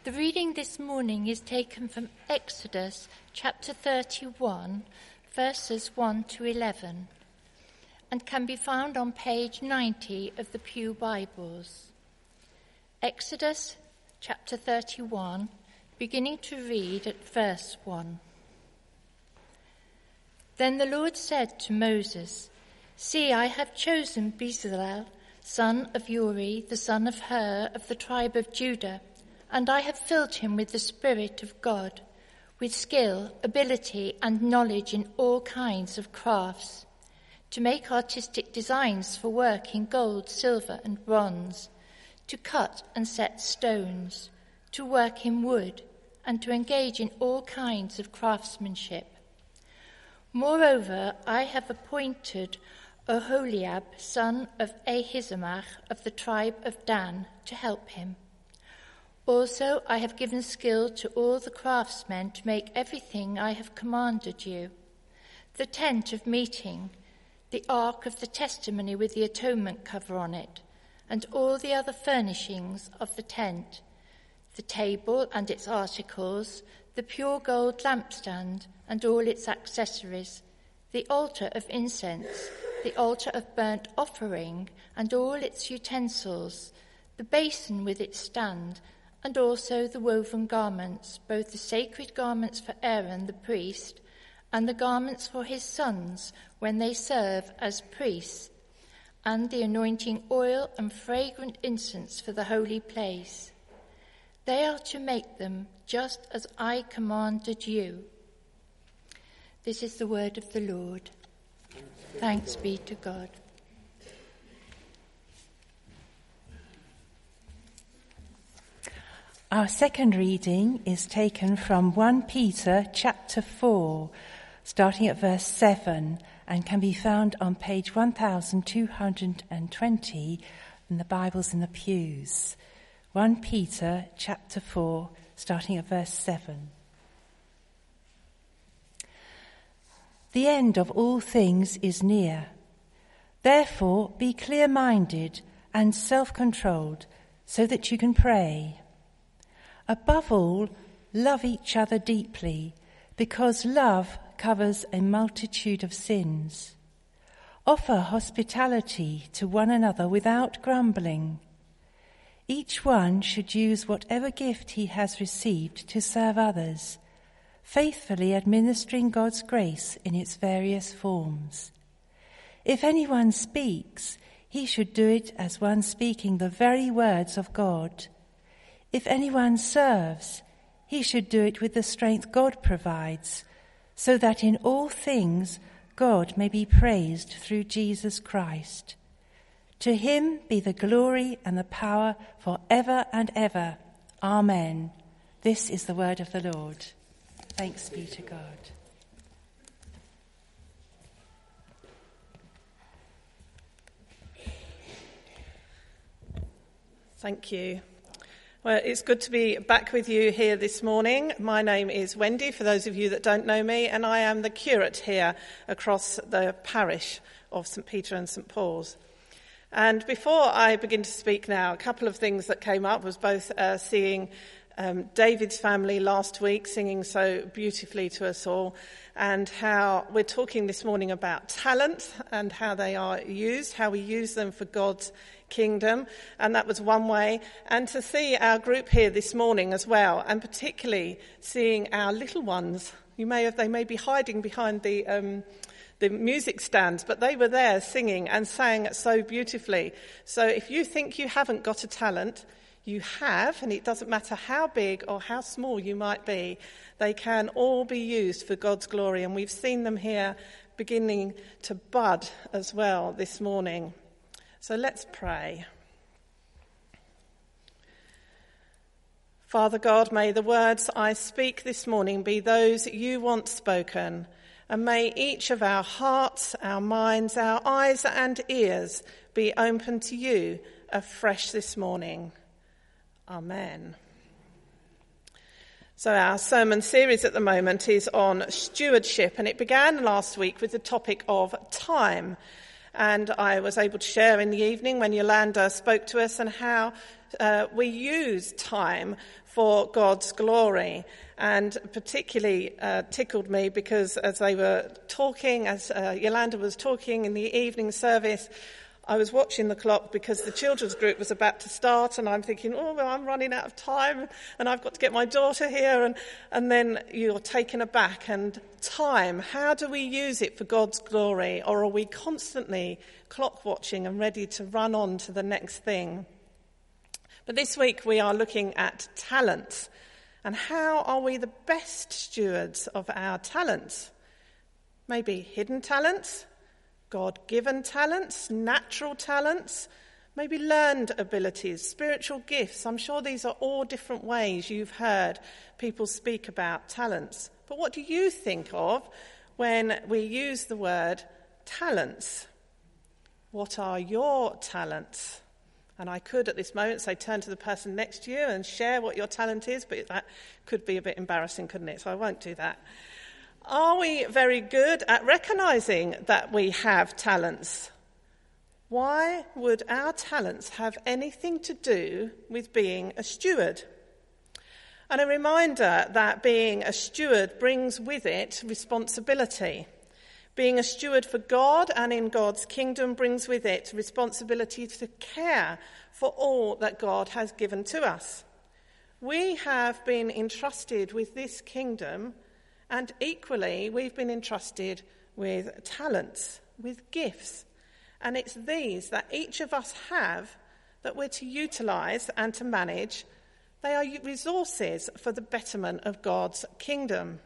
The reading this morning is taken from Exodus chapter 31, verses 1 to 11, and can be found on page 90 of the Pew Bibles. Exodus chapter 31, beginning to read at verse 1. Then the Lord said to Moses, "See, I have chosen Bezalel, son of Uri, the son of Hur, of the tribe of Judah, and I have filled him with the Spirit of God, with skill, ability, and knowledge in all kinds of crafts, to make artistic designs for work in gold, silver, and bronze, to cut and set stones, to work in wood, and to engage in all kinds of craftsmanship. Moreover, I have appointed Oholiab, son of Ahisamach, of the tribe of Dan, to help him. Also, I have given skill to all the craftsmen to make everything I have commanded you: the tent of meeting, the ark of the testimony with the atonement cover on it, and all the other furnishings of the tent, the table and its articles, the pure gold lampstand and all its accessories, the altar of incense, the altar of burnt offering and all its utensils, the basin with its stand, and also the woven garments, both the sacred garments for Aaron the priest and the garments for his sons when they serve as priests, and the anointing oil and fragrant incense for the holy place. They are to make them just as I commanded you." This is the word of the Lord. Thanks be to God. Our second reading is taken from 1 Peter chapter 4, starting at verse 7, and can be found on page 1220 in the Bibles in the pews. 1 Peter chapter 4, starting at verse 7. The end of all things is near. Therefore, be clear-minded and self-controlled so that you can pray. Above all, love each other deeply, because love covers a multitude of sins. Offer hospitality to one another without grumbling. Each one should use whatever gift he has received to serve others, faithfully administering God's grace in its various forms. If anyone speaks, he should do it as one speaking the very words of God. If anyone serves, he should do it with the strength God provides, so that in all things God may be praised through Jesus Christ. To him be the glory and the power forever and ever. Amen. This is the word of the Lord. Thanks be to God. Thank you. Well, it's good to be back with you here this morning. My name is Wendy, for those of you that don't know me, and I am the curate here across the parish of St Peter and St Paul's. And before I begin to speak now, a couple of things that came up was both seeing David's family last week singing so beautifully to us all, and how we're talking this morning about talent and how they are used, how we use them for God's kingdom, and that was one way. And to see our group here this morning as well, and particularly seeing our little ones. They may be hiding behind the music stands, but they were there singing and sang so beautifully. So if you think you haven't got a talent, you have, and it doesn't matter how big or how small you might be, they can all be used for God's glory. And we've seen them here beginning to bud as well this morning. So let's pray. Father God, may the words I speak this morning be those you want spoken, and may each of our hearts, our minds, our eyes and ears be open to you afresh this morning. Amen. So our sermon series at the moment is on stewardship, and it began last week with the topic of time. And I was able to share in the evening when Yolanda spoke to us and how we use time for God's glory. And particularly tickled me because as they were talking, as Yolanda was talking in the evening service, I was watching the clock because the children's group was about to start, and I'm thinking, oh, well, I'm running out of time and I've got to get my daughter here. And then you're taken aback. And time, how do we use it for God's glory? Or are we constantly clock watching and ready to run on to the next thing? But this week we are looking at talents. And how are we the best stewards of our talents? Maybe hidden talents, God-given talents, natural talents, maybe learned abilities, spiritual gifts. I'm sure these are all different ways you've heard people speak about talents. But what do you think of when we use the word talents? What are your talents? And I could at this moment say turn to the person next to you and share what your talent is, but that could be a bit embarrassing, couldn't it? So I won't do that. Are we very good at recognising that we have talents? Why would our talents have anything to do with being a steward? And a reminder that being a steward brings with it responsibility. Being a steward for God and in God's kingdom brings with it responsibility to care for all that God has given to us. We have been entrusted with this kingdom, and equally we've been entrusted with talents, with gifts. And it's these that each of us have that we're to utilise and to manage. They are resources for the betterment of God's kingdom.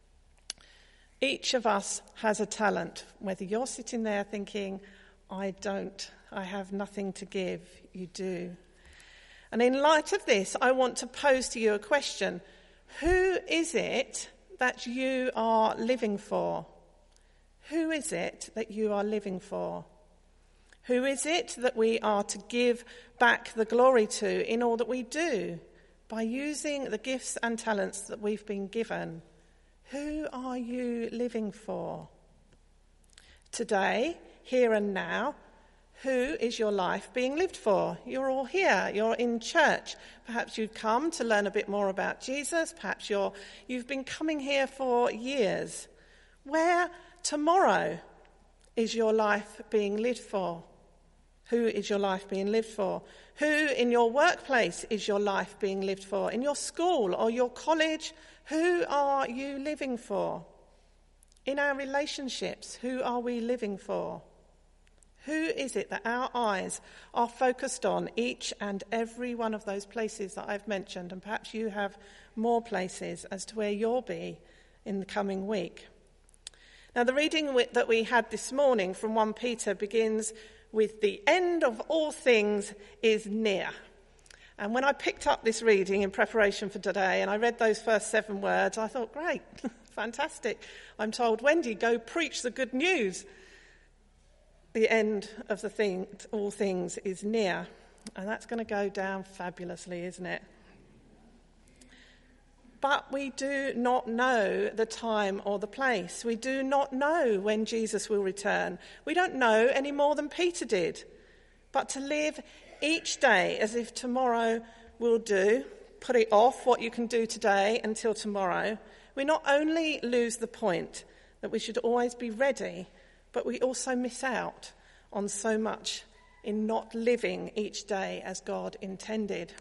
Each of us has a talent, whether you're sitting there thinking, I have nothing to give, you do. And in light of this, I want to pose to you a question. Who is it that you are living for? Who is it that you are living for? Who is it that we are to give back the glory to in all that we do by using the gifts and talents that we've been given? Who are you living for? Today, here and now, who is your life being lived for? You're all here. You're in church. Perhaps you've come to learn a bit more about Jesus. Perhaps you've been coming here for years. Where tomorrow is your life being lived for? Who is your life being lived for? Who in your workplace is your life being lived for? In your school or your college? Who are you living for? In our relationships, who are we living for? Who is it that our eyes are focused on, each and every one of those places that I've mentioned? And perhaps you have more places as to where you'll be in the coming week. Now, the reading that we had this morning from 1 Peter begins with the end of all things is near. And when I picked up this reading in preparation for today and I read those first 7 words, I thought, great, fantastic. I'm told, Wendy, go preach the good news. The end of all things is near. And that's going to go down fabulously, isn't it? But we do not know the time or the place. We do not know when Jesus will return. We don't know any more than Peter did. But to live each day as if tomorrow will do, put it off what you can do today until tomorrow, we not only lose the point that we should always be ready, but we also miss out on so much in not living each day as God intended.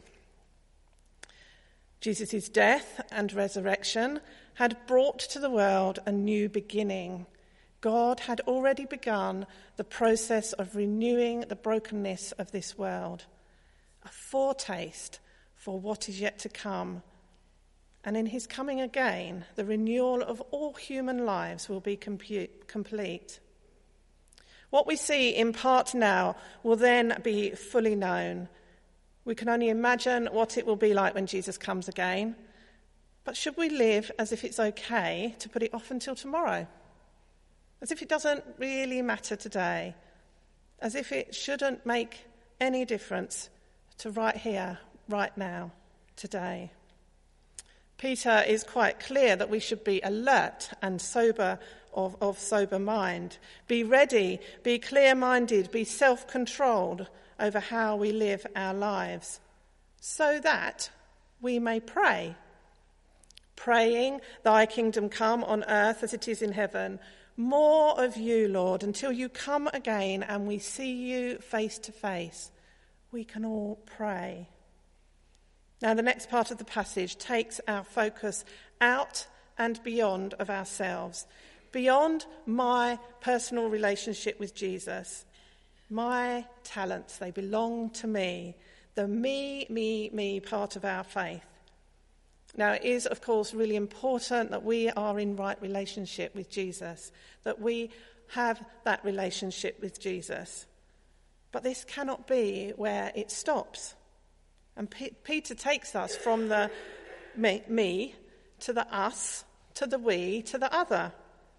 Jesus' death and resurrection had brought to the world a new beginning. God had already begun the process of renewing the brokenness of this world, a foretaste for what is yet to come. And in his coming again, the renewal of all human lives will be complete. What we see in part now will then be fully known. We can only imagine what it will be like when Jesus comes again. But should we live as if it's okay to put it off until tomorrow? As if it doesn't really matter today? As if it shouldn't make any difference to right here, right now, today? Peter is quite clear that we should be alert and sober of sober mind. Be ready, be clear-minded, be self-controlled over how we live our lives, so that we may pray. Praying, thy kingdom come on earth as it is in heaven. More of you, Lord, until you come again and we see you face to face. We can all pray. Now, the next part of the passage takes our focus out and beyond of ourselves, beyond my personal relationship with Jesus. My talents, they belong to me, the me part of our faith. Now, it is, of course, really important that we are in right relationship with Jesus, that we have that relationship with Jesus. But this cannot be where it stops. And Peter takes us from the me to the us, to the we, to the other.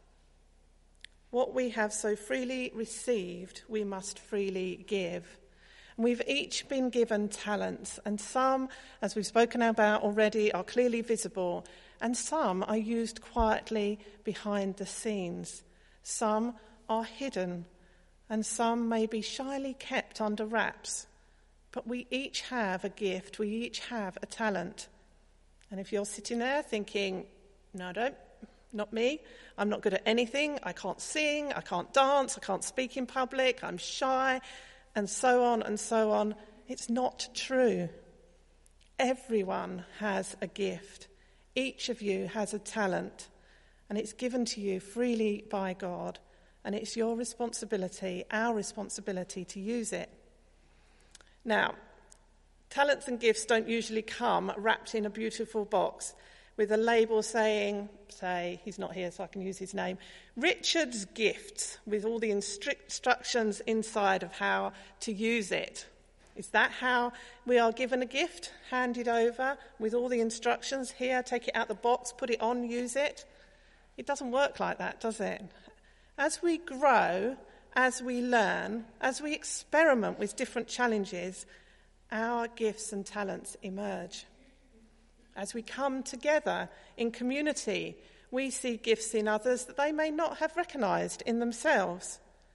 What we have so freely received, we must freely give. And we've each been given talents, and some, as we've spoken about already, are clearly visible, and some are used quietly behind the scenes. Some are hidden, and some may be shyly kept under wraps. But we each have a gift, we each have a talent. And if you're sitting there thinking, no, not me, I'm not good at anything, I can't sing, I can't dance, I can't speak in public, I'm shy, and so on, it's not true. Everyone has a gift. Each of you has a talent, and it's given to you freely by God, and it's your responsibility, our responsibility, to use it. Now, talents and gifts don't usually come wrapped in a beautiful box with a label saying, he's not here so I can use his name, Richard's Gifts, with all the instructions inside of how to use it. Is that how we are given a gift, handed over with all the instructions? Here, take it out the box, put it on, use it? It doesn't work like that, does it? As we grow, as we learn, as we experiment with different challenges, our gifts and talents emerge. As we come together in community, we see gifts in others that they may not have recognised in themselves.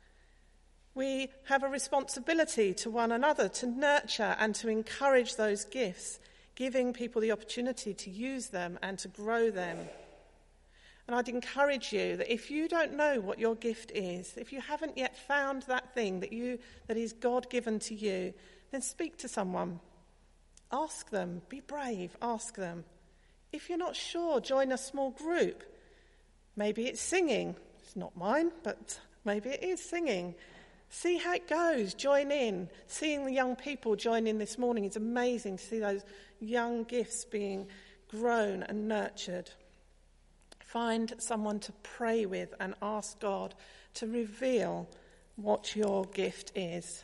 We have a responsibility to one another to nurture and to encourage those gifts, giving people the opportunity to use them and to grow them. And I'd encourage you that if you don't know what your gift is, if you haven't yet found that thing that is God-given to you, then speak to someone. Ask them. Be brave. Ask them. If you're not sure, join a small group. Maybe it's singing. It's not mine, but maybe it is singing. See how it goes. Join in. Seeing the young people join in this morning is amazing to see those young gifts being grown and nurtured. Find someone to pray with and ask God to reveal what your gift is.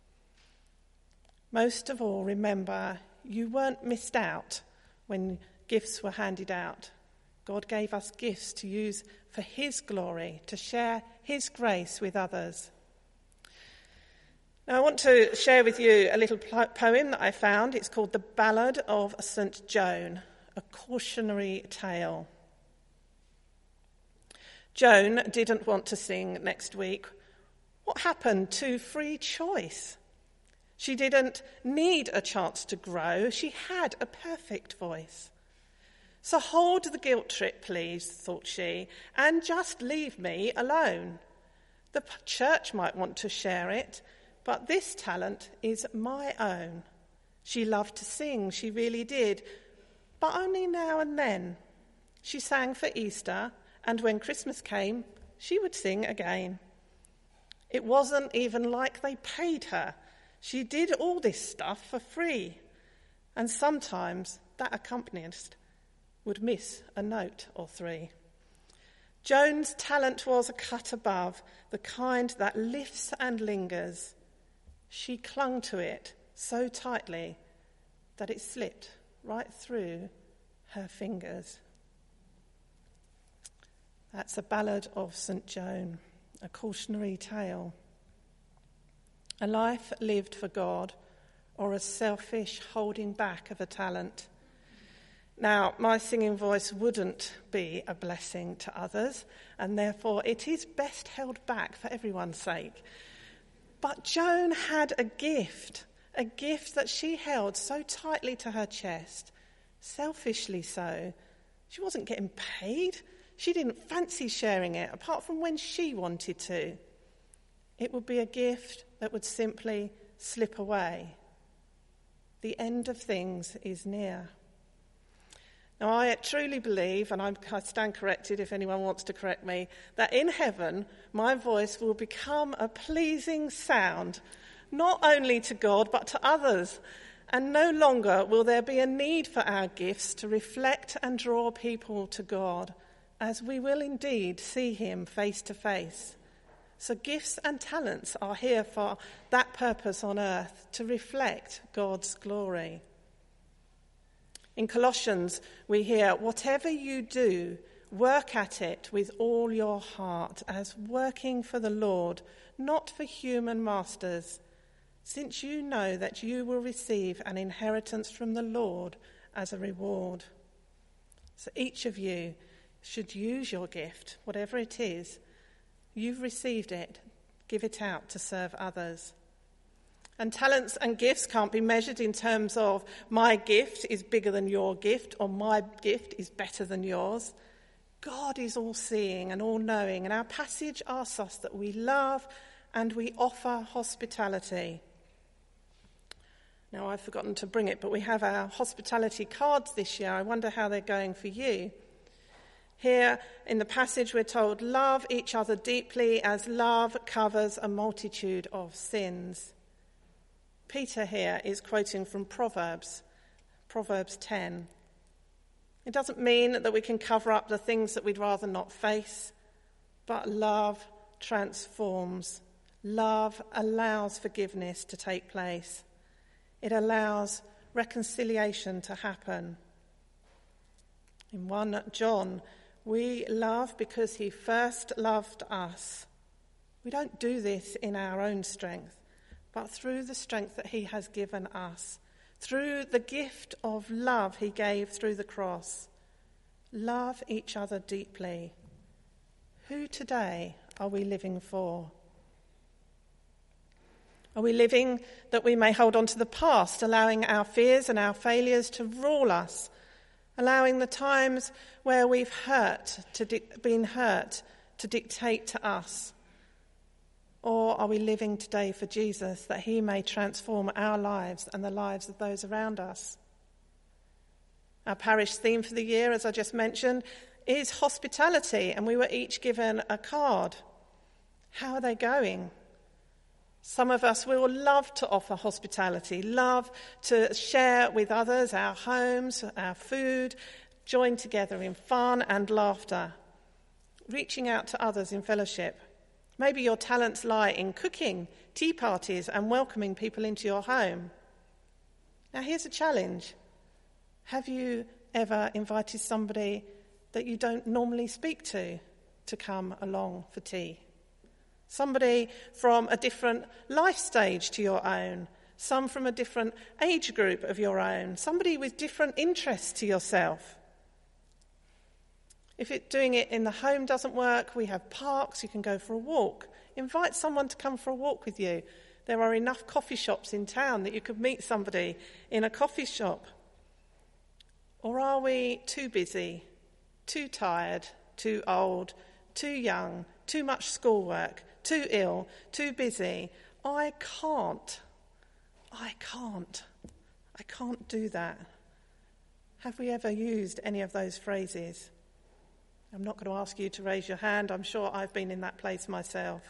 Most of all, remember, you weren't missed out when gifts were handed out. God gave us gifts to use for his glory, to share his grace with others. Now, I want to share with you a little poem that I found. It's called The Ballad of St. Joan, a cautionary tale. Joan didn't want to sing next week. What happened to free choice? She didn't need a chance to grow. She had a perfect voice. So hold the guilt trip, please, thought she, and just leave me alone. The church might want to share it, but this talent is my own. She loved to sing, she really did, but only now and then. She sang for Easter, and when Christmas came, she would sing again. It wasn't even like they paid her. She did all this stuff for free, and sometimes that accompanist would miss a note or three. Joan's talent was a cut above, the kind that lifts and lingers. She clung to it so tightly that it slipped right through her fingers. That's a ballad of St. Joan, a cautionary tale. A life lived for God, or a selfish holding back of a talent. Now, my singing voice wouldn't be a blessing to others, and therefore it is best held back for everyone's sake. But Joan had a gift that she held so tightly to her chest, selfishly so. She wasn't getting paid. She didn't fancy sharing it, apart from when she wanted to. It would be a gift that would simply slip away. The end of things is near. Now, I truly believe, and I stand corrected if anyone wants to correct me, that in heaven my voice will become a pleasing sound, not only to God but to others. And no longer will there be a need for our gifts to reflect and draw people to God, as we will indeed see him face to face. So gifts and talents are here for that purpose on earth, to reflect God's glory. In Colossians, we hear, whatever you do, work at it with all your heart, as working for the Lord, not for human masters, since you know that you will receive an inheritance from the Lord as a reward. So each of you should use your gift, whatever it is. You've received it. Give it out to serve others. And talents and gifts can't be measured in terms of my gift is bigger than your gift or my gift is better than yours. God is all-seeing and all-knowing, and our passage asks us that we love and we offer hospitality. Now, I've forgotten to bring it, but we have our hospitality cards this year. I wonder how they're going for you. Here in the passage we're told, love each other deeply as love covers a multitude of sins. Peter here is quoting from Proverbs 10. It doesn't mean that we can cover up the things that we'd rather not face, but love transforms. Love allows forgiveness to take place. It allows reconciliation to happen. In 1 John, we love because he first loved us. We don't do this in our own strength, but through the strength that he has given us, through the gift of love he gave through the cross. Love each other deeply. Who today are we living for? Are we living that we may hold on to the past, allowing our fears and our failures to rule us, allowing the times where we've been hurt to dictate to us? Or are we living today for Jesus, that he may transform our lives and the lives of those around us? Our parish theme for the year, as I just mentioned, is hospitality, and we were each given a card. How are they going? Some of us will love to offer hospitality, love to share with others our homes, our food, join together in fun and laughter, reaching out to others in fellowship. Maybe your talents lie in cooking, tea parties, and welcoming people into your home. Now here's a challenge. Have you ever invited somebody that you don't normally speak to come along for tea? Somebody from a different life stage to your own, some from a different age group of your own, somebody with different interests to yourself. If doing it in the home doesn't work, we have parks, you can go for a walk. Invite someone to come for a walk with you. There are enough coffee shops in town that you could meet somebody in a coffee shop. Or are we too busy, too tired, too old, too young, too much schoolwork, too ill, too busy? I can't do that. Have we ever used any of those phrases? I'm not going to ask you to raise your hand. I'm sure I've been in that place myself.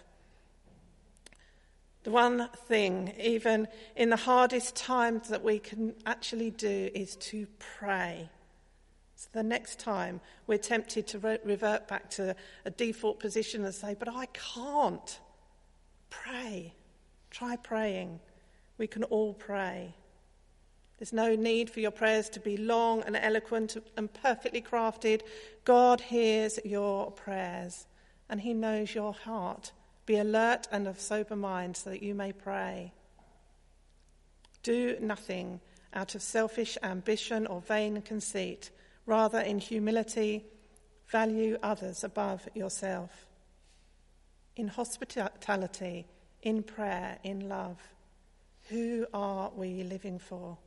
The one thing, even in the hardest times, that we can actually do is to pray. So the next time we're tempted to revert back to a default position and say, but I can't. Pray. Try praying. We can all pray. There's no need for your prayers to be long and eloquent and perfectly crafted. God hears your prayers and he knows your heart. Be alert and of sober mind so that you may pray. Do nothing out of selfish ambition or vain conceit, Rather, in humility, value others above yourself. In hospitality, in prayer, in love, who are we living for?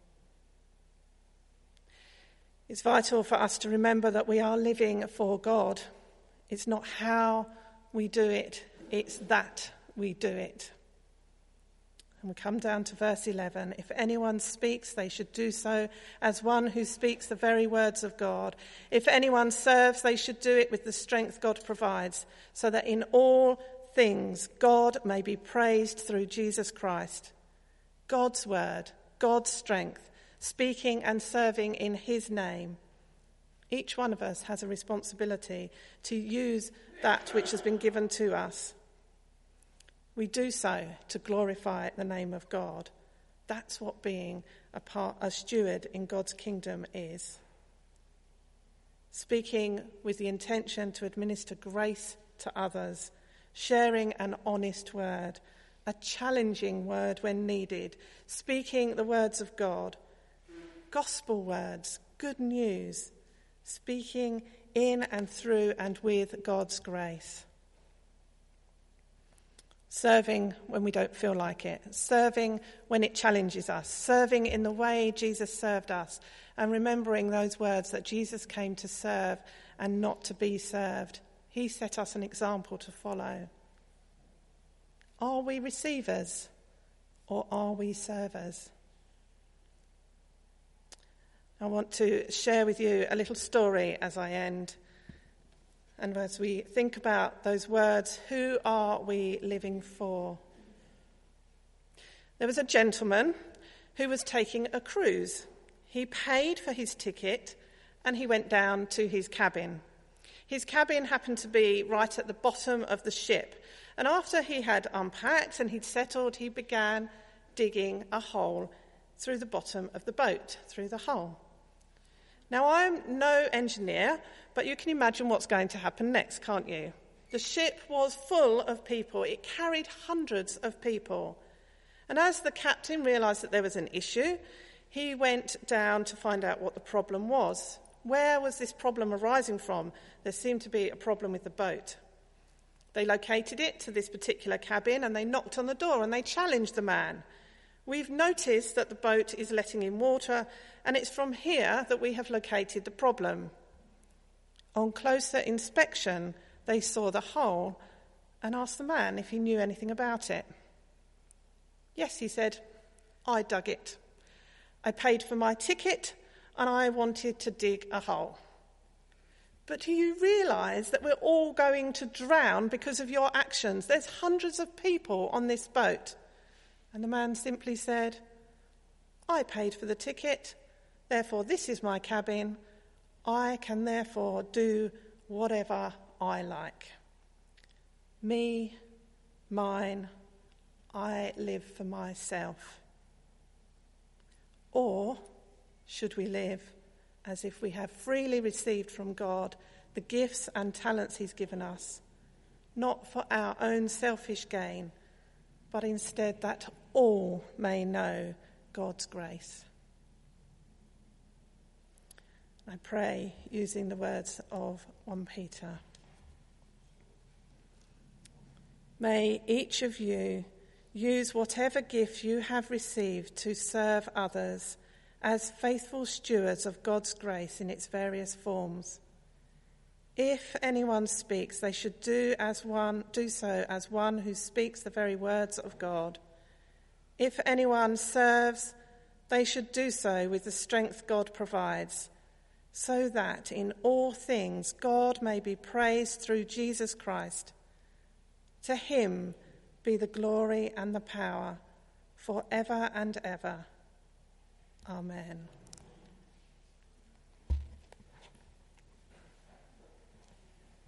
It's vital for us to remember that we are living for God. It's not how we do it, it's that we do it. And we come down to verse 11. If anyone speaks, they should do so as one who speaks the very words of God. If anyone serves, they should do it with the strength God provides, so that in all things God may be praised through Jesus Christ. God's word, God's strength, speaking and serving in his name. Each one of us has a responsibility to use that which has been given to us. We do so to glorify the name of God. That's what being a steward in God's kingdom is. Speaking with the intention to administer grace to others, sharing an honest word, a challenging word when needed, speaking the words of God, gospel words, good news, speaking in and through and with God's grace. Serving when we don't feel like it, serving when it challenges us, serving in the way Jesus served us, and remembering those words that Jesus came to serve and not to be served. He set us an example to follow. Are we receivers or are we servers? I want to share with you a little story as I end. And as we think about those words, who are we living for? There was a gentleman who was taking a cruise. He paid for his ticket and he went down to his cabin. His cabin happened to be right at the bottom of the ship. And after he had unpacked and he'd settled, he began digging a hole through the bottom of the boat, through the hull. Now, I'm no engineer, but you can imagine what's going to happen next, can't you? The ship was full of people. It carried hundreds of people. And as the captain realised that there was an issue, he went down to find out what the problem was. Where was this problem arising from? There seemed to be a problem with the boat. They located it to this particular cabin and they knocked on the door and they challenged the man. We've noticed that the boat is letting in water, and it's from here that we have located the problem. On closer inspection, they saw the hole and asked the man if he knew anything about it. Yes, he said, I dug it. I paid for my ticket and I wanted to dig a hole. But do you realise that we're all going to drown because of your actions? There's hundreds of people on this boat. And the man simply said, I paid for the ticket, therefore this is my cabin. I can therefore do whatever I like. Me, mine, I live for myself. Or should we live as if we have freely received from God the gifts and talents he's given us, not for our own selfish gain, but instead that all may know God's grace? I pray using the words of 1 Peter. May each of you use whatever gift you have received to serve others as faithful stewards of God's grace in its various forms. If anyone speaks, they should do so as one who speaks the very words of God. If anyone serves, they should do so with the strength God provides, so that in all things God may be praised through Jesus Christ. To him be the glory and the power forever and ever. Amen.